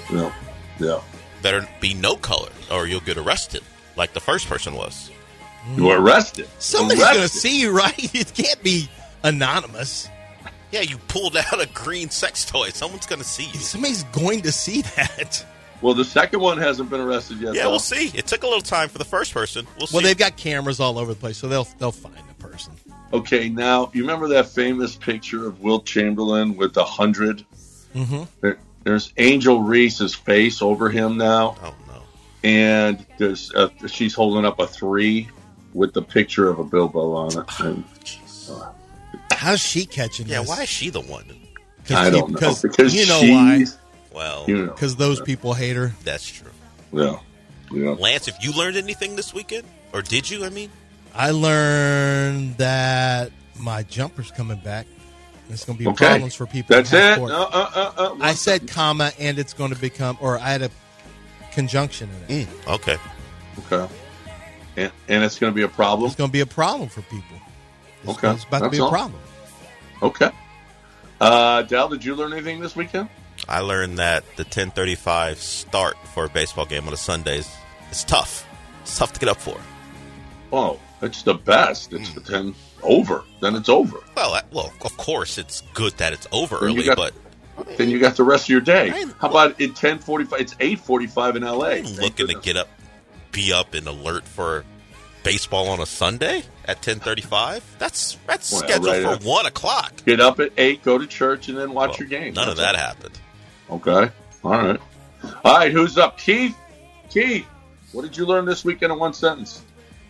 Yeah. Better be no color, or you'll get arrested, like the first person was. You were arrested. Somebody's going to see you, right? It can't be anonymous. Yeah, you pulled out a green sex toy. Someone's going to see you. Somebody's going to see that. Well, the second one hasn't been arrested yet. Yeah, though. we'll see. It took a little time for the first person. We'll see. Well, they've got cameras all over the place, so they'll find the person. Okay, now, you remember that famous picture of Wilt Chamberlain with the 100? Mm-hmm. There's Angel Reese's face over him now. Oh, no. And there's she's holding up a 3 with the picture of a Bilbo on it. And, how's she catching this? Yeah, why is she the one? I don't know. Because you know why. Well, because those people hate her. That's true. Yeah. Lance, if you learned anything this weekend, or did you? I learned that my jumper's coming back. There's going to be problems for people. That's it. I said comma, and it's going to become, or I had a conjunction in it. Okay. And it's going to be a problem? It's going to be a problem for people. It's about to be a problem. Okay. Dal, did you learn anything this weekend? I learned that the 10:35 start for a baseball game on a Sunday is tough. It's tough to get up for. Oh, it's the best. It's the 10 over. Then it's over. Well, of course, it's good that it's over early, but then you got the rest of your day. How about at 10:45? It's 8:45 in LA. I'm looking to be up and alert for baseball on a Sunday at 10:35. That's scheduled for 1 o'clock. Get up at 8, go to church, and then watch your game. None of that happened. Okay. All right. Who's up? Keith, what did you learn this weekend in one sentence?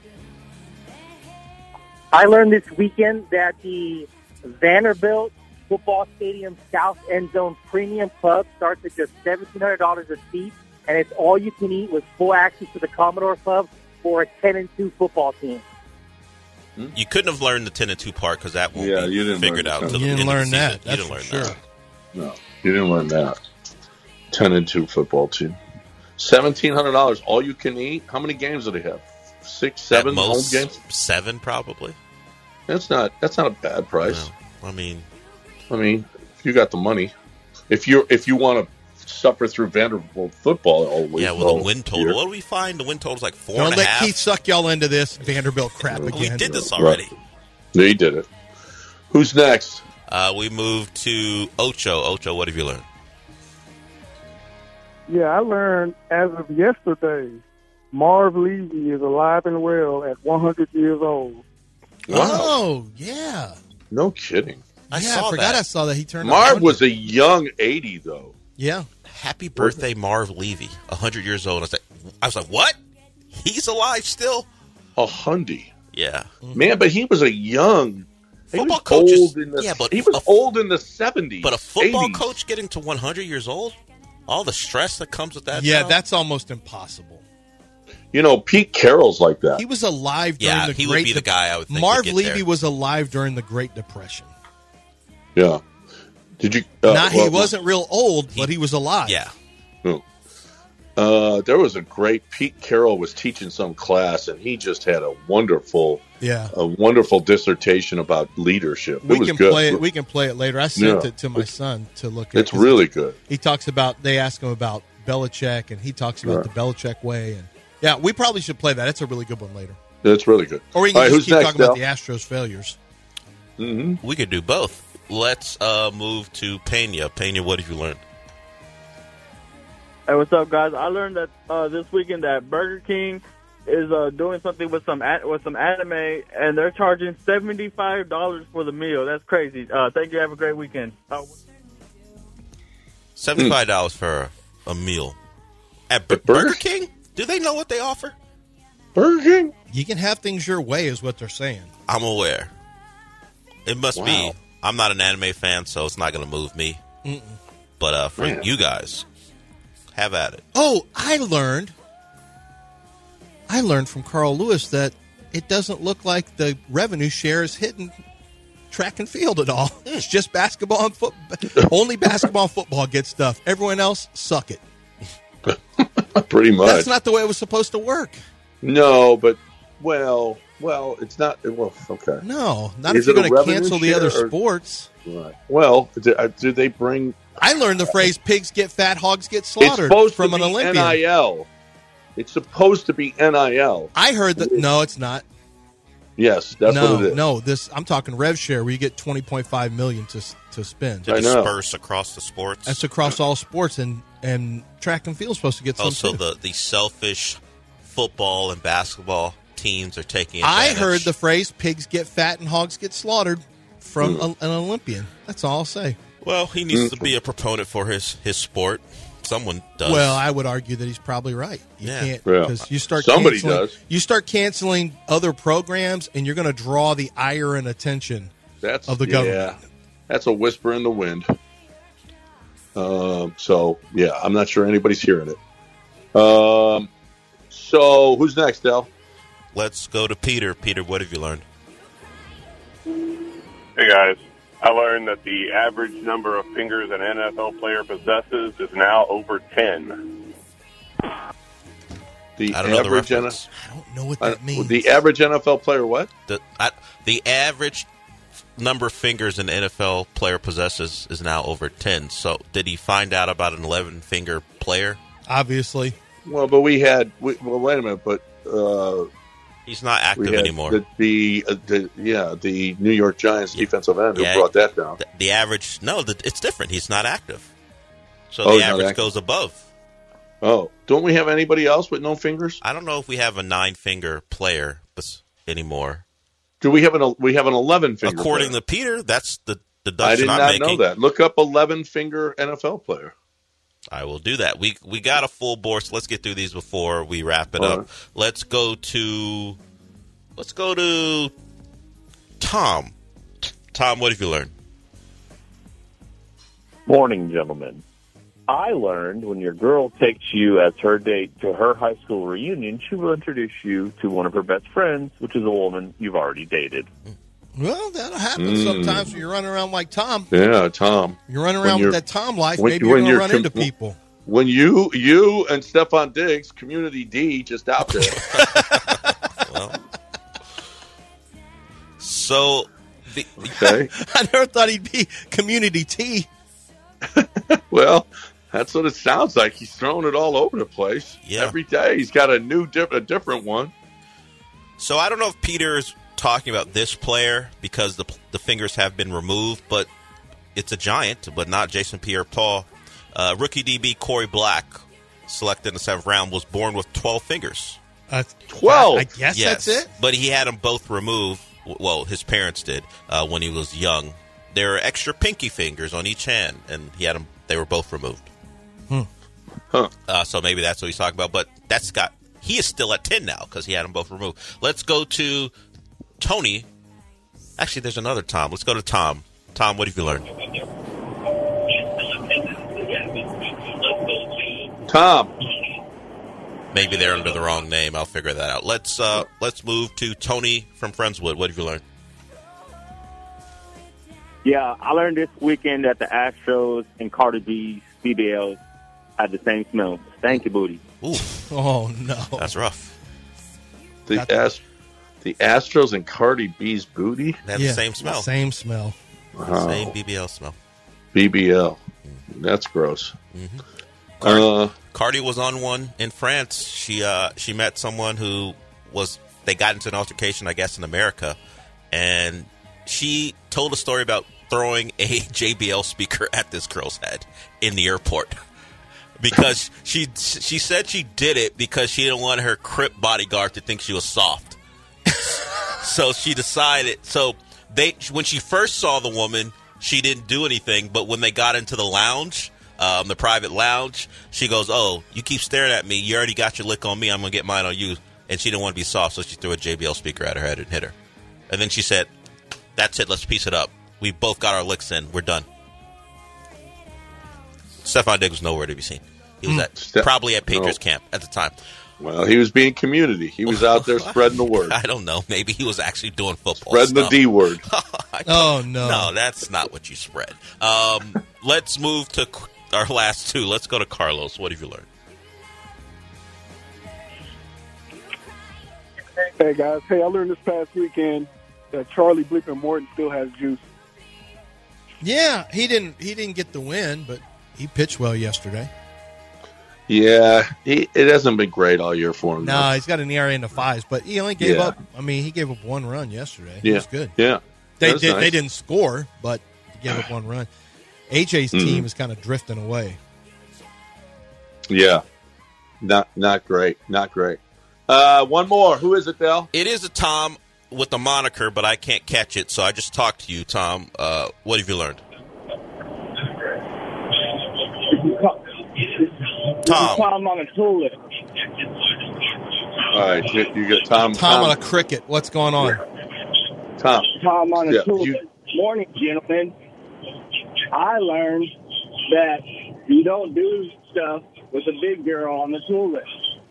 I learned this weekend that the Vanderbilt Football Stadium South End Zone Premium Club starts at just $1,700 a seat, and it's all you can eat with full access to the Commodore Club for a 10-2 football team. You couldn't have learned the 10-2 part because that won't be figured out. You didn't learn that. You didn't learn that. No, you didn't learn that. 10-2 football team. $1,700, all you can eat. How many games do they have? 6, 7 home games? 7 probably. That's not a bad price. No. I mean, if you got the money, if you want to suffer through Vanderbilt football all week. Yeah, with a win total. What do we find? The win total's like 4.5. Don't let Keith suck y'all into this Vanderbilt crap again. We did this already. Right. They did it. Who's next? We moved to Ocho. Ocho, what have you learned? Yeah, I learned as of yesterday, Marv Levy is alive and well at 100 years old. Wow. Oh, yeah. No kidding. I forgot I saw that. He turned Marv was a young 80, though. Yeah. Happy birthday, Marv Levy. 100 years old. I was like, what? He's alive still? 100. Yeah. Man, but he was a young football coach. He was old in the 70s. But a football 80s. coach getting to 100 years old? All the stress that comes with that. Yeah, job? that's almost impossible. You know, Pete Carroll's like that. He was alive during the Great would be the guy I would think Marv would get Levy there. was alive during the Great Depression. Yeah. Did you? He wasn't real old, but he was alive. Yeah. There was a great Pete Carroll was teaching some class, and he just had a wonderful dissertation about leadership. It was good. We can play it later. I sent it to my son to look at. It's really good. He talks about. They ask him about Belichick, and he talks about the Belichick way. And yeah, we probably should play that. It's a really good one later. It's really good. Or we can just keep talking about the Astros' failures. Mm-hmm. We could do both. Let's move to Pena. Pena, what have you learned? Hey, what's up, guys? I learned that this weekend that Burger King is doing something with some anime, and they're charging $75 for the meal. That's crazy. Thank you. Have a great weekend. $75 for a meal at Burger King? Do they know what they offer? Burger King? You can have things your way, is what they're saying. I'm aware. It must be. I'm not an anime fan, so it's not going to move me. Mm-mm. But for you guys, have at it. Oh, I learned from Carl Lewis that it doesn't look like the revenue share is hitting track and field at all. It's just basketball and football. Only basketball and football gets stuff. Everyone else, suck it. Pretty much. That's not the way it was supposed to work. No, but, well, Well, it's not. Well, okay. No, not if you're going to cancel the other sports. Right. Well, do they bring? I learned the phrase "pigs get fat, hogs get slaughtered" from an Olympian. NIL. It's supposed to be NIL. I heard that. No, it's not. Yes, that's what it is. No, I'm talking rev share, where you get $20.5 million to spend. To disperse across the sports. That's across all sports, and track and field is supposed to get some. Also, the selfish football and basketball teams are taking advantage. I heard the phrase "pigs get fat and hogs get slaughtered" from an Olympian. That's all I'll say. Well, he needs to be a proponent for his sport. Someone does. Well, I would argue that he's probably right. You can't, because you start somebody canceling, does. You start canceling other programs, and you're going to draw the ire and attention of the government. That's a whisper in the wind. So I'm not sure anybody's hearing it. So who's next, Del? Let's go to Peter. Peter, what have you learned? Hey guys. I learned that the average number of fingers an NFL player possesses is now over 10. The I don't know the average reference. I don't know what that means. The average NFL player what? The average number of fingers an NFL player possesses is now over 10. So did he find out about an 11-finger player? Obviously. Well, but wait a minute, but he's not active anymore. The New York Giants defensive end who brought that down. The average, it's different. He's not active. So the average goes above. Oh, don't we have anybody else with no fingers? I don't know if we have a 9-finger player anymore. Do we have an 11-finger? According to Peter, that's the deduction I did not I'm making. know that. Look up 11-finger NFL player. I will do that. We got a full board, so let's get through these before we wrap it up. Right. Let's go to Tom. Tom, what have you learned? Morning, gentlemen. I learned when your girl takes you as her date to her high school reunion, she will introduce you to one of her best friends, which is a woman you've already dated. Well, that'll happen sometimes when you're running around like Tom. Yeah, Tom. You're running around with that Tom life, maybe you're going to run into people. When you and Stephon Diggs, Community D, just out there. I never thought he'd be Community T. Well, that's what it sounds like. He's throwing it all over the place. Yeah. Every day he's got a different one. So I don't know if Peter's talking about this player because the fingers have been removed, but it's a Giant, but not Jason Pierre-Paul. Rookie DB Corey Black, selected in the 7th round, was born with 12 fingers. 12? I guess that's it? But he had them both removed. Well, his parents did when he was young. There are extra pinky fingers on each hand, and he had them. They were both removed. So maybe that's what he's talking about. But he is still at 10 now because he had them both removed. Let's go to Tony. Actually, there's another Tom. Let's go to Tom. Tom, what have you learned? Tom. Maybe they're under the wrong name. I'll figure that out. Let's move to Tony from Friendswood. What have you learned? Yeah, I learned this weekend that the Astros and Cardi B's BBLs had the same smell. Thank you, Booty. Ooh. Oh, no. That's rough. The Astros and Cardi B's booty? They have the same smell. Same smell. Wow. Same BBL smell. BBL. That's gross. Mm-hmm. Cardi was on one in France. She met someone who they got into an altercation, I guess, in America, and she told a story about throwing a JBL speaker at this girl's head in the airport because she said she did it because she didn't want her Crip bodyguard to think she was soft. So she decided. So when she first saw the woman, she didn't do anything. But when they got into the lounge, the private lounge, she goes, "Oh, you keep staring at me. You already got your lick on me. I'm gonna get mine on you." And she didn't want to be soft, so she threw a JBL speaker at her head and hit her. And then she said, "That's it. Let's piece it up. We both got our licks in. We're done." Stephon Diggs was nowhere to be seen. He was probably at Patriots camp at the time. Well, he was being community. He was out there spreading the word. I don't know. Maybe he was actually doing football spreading stuff. The D word. Oh, no. No, that's not what you spread. Let's move to our last two. Let's go to Carlos. What have you learned? Hey, guys. Hey, I learned this past weekend that Charlie Bleeping Morton still has juice. Yeah, he didn't get the win, but he pitched well yesterday. Yeah, it hasn't been great all year for him. No, though. he's got an ERA in the 5s, but he only gave up. I mean, he gave up 1 run yesterday. He was good. Yeah, they nice. didn't score, but he gave up 1 run. AJ's team is kind of drifting away. Yeah, not great. One more. Who is it, Dale? It is a Tom with a moniker, but I can't catch it, so I just talked to you, Tom. What have you learned? Tom. Tom on a tulip. All right, you got Tom. Tom on a cricket. What's going on? Tom on a tulip. Morning, gentlemen. I learned that you don't do stuff with a big girl on the tulip.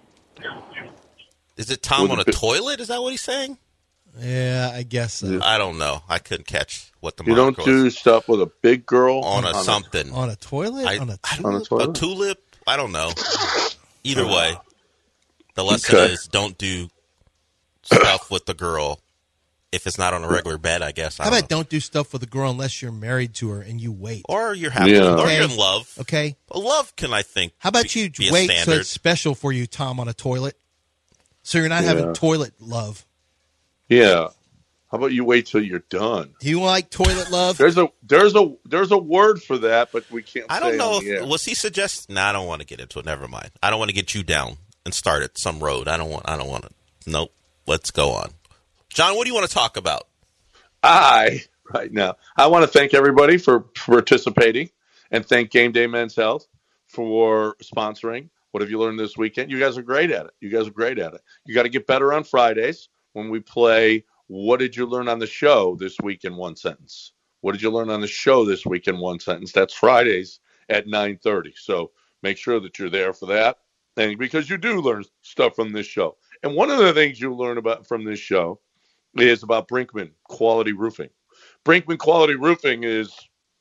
Is it Tom on a toilet? Is that what he's saying? Yeah, I guess so. I don't know. I couldn't catch what the You moniker don't do stuff with a big girl on a something. On a toilet? On a A tulip? I don't know. Either way, the lesson is don't do stuff with the girl if it's not on a regular bed, I guess. How about don't do stuff with a girl unless you're married to her and you wait? Or you're happy. Or you're in love. Okay. Love can, I think, How about you be wait a so standard. it's special for you, Tom, on a toilet? So you're not having toilet love. Yeah. How about you wait till you're done? Do you like toilet love? There's a word for that, but we can't. I say don't know. it. Was he suggesting? No, I don't want to get into it. Never mind. I don't want to get you down and start at some road. I don't want to. Nope. Let's go on. John, what do you want to talk about? Right now, I want to thank everybody for participating and thank Game Day Men's Health for sponsoring. What have you learned this weekend? You guys are great at it. You got to get better on Fridays when we play. What did you learn on the show this week in one sentence? What did you learn on the show this week in one sentence? That's Fridays at 9:30. So make sure that you're there for that. And because you do learn stuff from this show. And one of the things you learn about from this show is about Brinkman Quality Roofing. Brinkman Quality Roofing is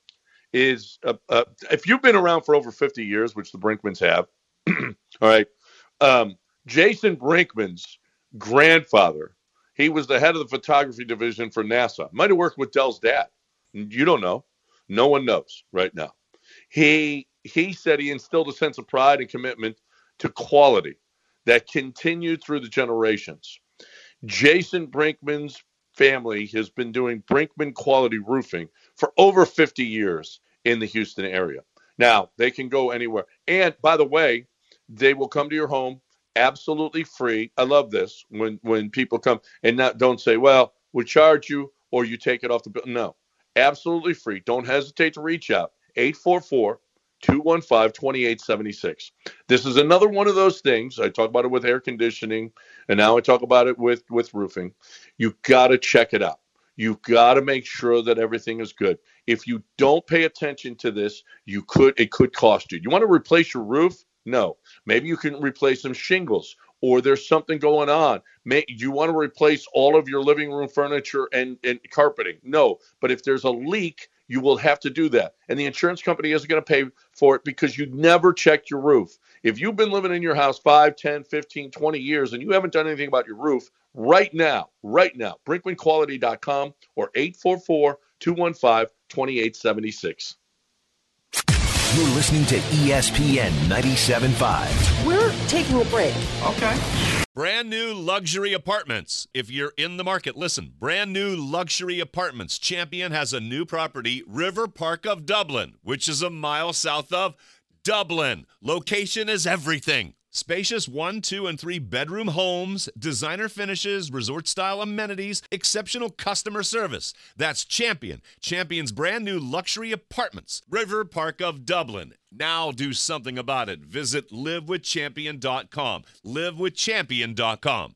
if you've been around for over 50 years, which the Brinkmans have, all right, Jason Brinkman's grandfather, he was the head of the photography division for NASA. Might have worked with Dell's dad. You don't know. No one knows right now. He said he instilled a sense of pride and commitment to quality that continued through the generations. Jason Brinkman's family has been doing Brinkman Quality Roofing for over 50 years in the Houston area. Now, they can go anywhere. And, by the way, they will come to your home absolutely free. I love this when people come and don't say, well, we charge you or you take it off the bill. No, absolutely free. Don't hesitate to reach out. 844-215-2876. This is another one of those things. I talk about it with air conditioning, and now I talk about it with roofing. You got to check it out. You've got to make sure that everything is good. If you don't pay attention to this, it could cost you. You want to replace your roof? No. Maybe you can replace some shingles, or there's something going on. You want to replace all of your living room furniture and carpeting? No. But if there's a leak, you will have to do that. And the insurance company isn't going to pay for it because you never checked your roof. If you've been living in your house 5, 10, 15, 20 years and you haven't done anything about your roof, right now, BrinkmanQuality.com or 844-215-2876. You're listening to ESPN 97.5. We're taking a break. Okay. Brand new luxury apartments. If you're in the market, listen. Brand new luxury apartments. Champion has a new property, River Park of Dublin, which is a mile south of Dublin. Location is everything. Spacious 1, 2, and 3 bedroom homes, designer finishes, resort-style amenities, exceptional customer service. That's Champion. Champion's brand new luxury apartments, River Park of Dublin. Now do something about it. Visit livewithchampion.com. Livewithchampion.com.